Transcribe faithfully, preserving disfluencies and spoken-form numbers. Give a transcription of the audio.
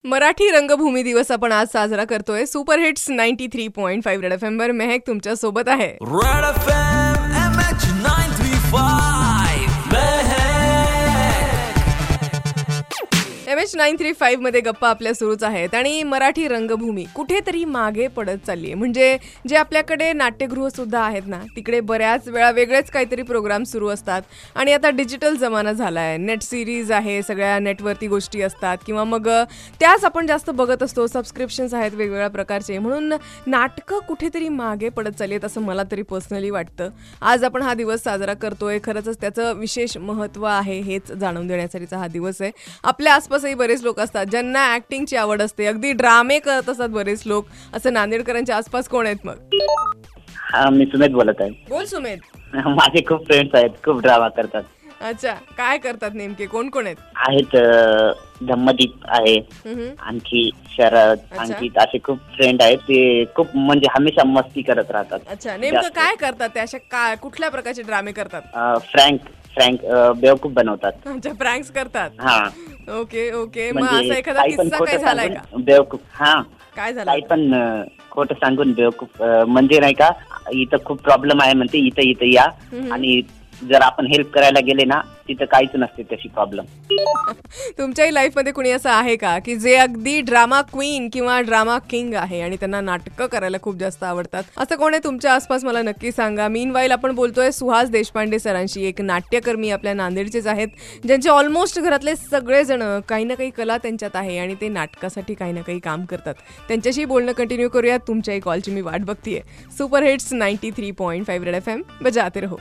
मराठी रंगभूमी दिवस आपण आज साजरा करतोय. Super hits ninety three point five Red F M वर मेहक तुमच्या सोबत आहे. Red F M M H nine three five Mehak. M H nine three five मध्ये गप्पा आपल्या सुरूच आहेत आणि मराठी रंगभूमी कुठेतरी मागे पडत चालली आहे. म्हणजे जे आपल्याकडे नाट्यगृह सुद्धा आहेत ना, तिकडे बऱ्याच वेळा वेगळेच काहीतरी प्रोग्राम सुरू असतात आणि आता डिजिटल जमाना झाला आहे. नेट सिरीज आहे, सगळ्या नेटवरती गोष्टी असतात किंवा मग त्याच आपण जास्त बघत असतो. सबस्क्रिप्शन्स आहेत वेगवेगळ्या प्रकारचे, म्हणून नाटकं कुठेतरी मागे पडत चालली आहेत असं मला तरी पर्सनली वाटतं. आज आपण हा दिवस साजरा करतोय, खरंच त्याचं विशेष महत्त्व आहे हेच जाणून देण्यासाठीचा हा दिवस आहे. आपल्या आसपास बरेच लोक असतात ज्यांना ऍक्टिंगची आवड असते, अगदी ड्रामे करत असतात बरेच लोक. असं नांदेडकरांच्या आसपास कोण आहेत मग? हा, मी सुमेध बोलत आहे. बोल सुमेध. माझे खूप फ्रेंड्स आहेत, खूप ड्रामा करतात. अच्छा, काय करतात नेमके? कोण कोण आहेत? आहेत धम्मदीप आहे, आणखी शरद, आणखी असे खूप फ्रेंड आहेत. ते खूप म्हणजे हमेशा मस्ती करत राहतात. अच्छा, नेमकं काय करतात ते? अशा काय कुठल्या प्रकारचे ड्रामे करतात? फ्रँक फ्रँक बेवकूफ बनवतात. अच्छा, प्रँक्स करतात. हा, ओके ओके. मग असा एखादा किस्सा काय झालाय का? बेवकूफ. हा, काय झालं? काही पण खोटं सांगून बेवकूफ म्हणजे नाही का, इथं खूप प्रॉब्लेम आहे म्हणते, इथं इथं या, आणि जर आपण हेल्प करायला गेले ना तिथं काहीच नसते तशी प्रॉब्लेम. तुमच्याही लाईफ मध्ये कुणी असं आहे का की जे अगदी ड्रामा क्वीन किंवा ड्रामा किंग आहे आणि त्यांना नाटकं करायला खूप जास्त आवडतात? असं कोण आहे तुमच्या आसपास? मला नक्की सांगा. मीनवाईल आपण बोलतोय सुहास देशपांडे सरांशी, एक नाट्यकर्मी आपल्या नांदेडचेच आहेत, ज्यांचे ऑलमोस्ट घरातले सगळेजण काही ना काही कला त्यांच्यात आहे आणि ते नाटकासाठी काही ना काही काम करतात. त्यांच्याशी बोलणं कंटिन्यू करूयात. तुमच्याही कॉलची मी वाट बघतीये. Super hits ninety three point five Red F M बजाते रहो.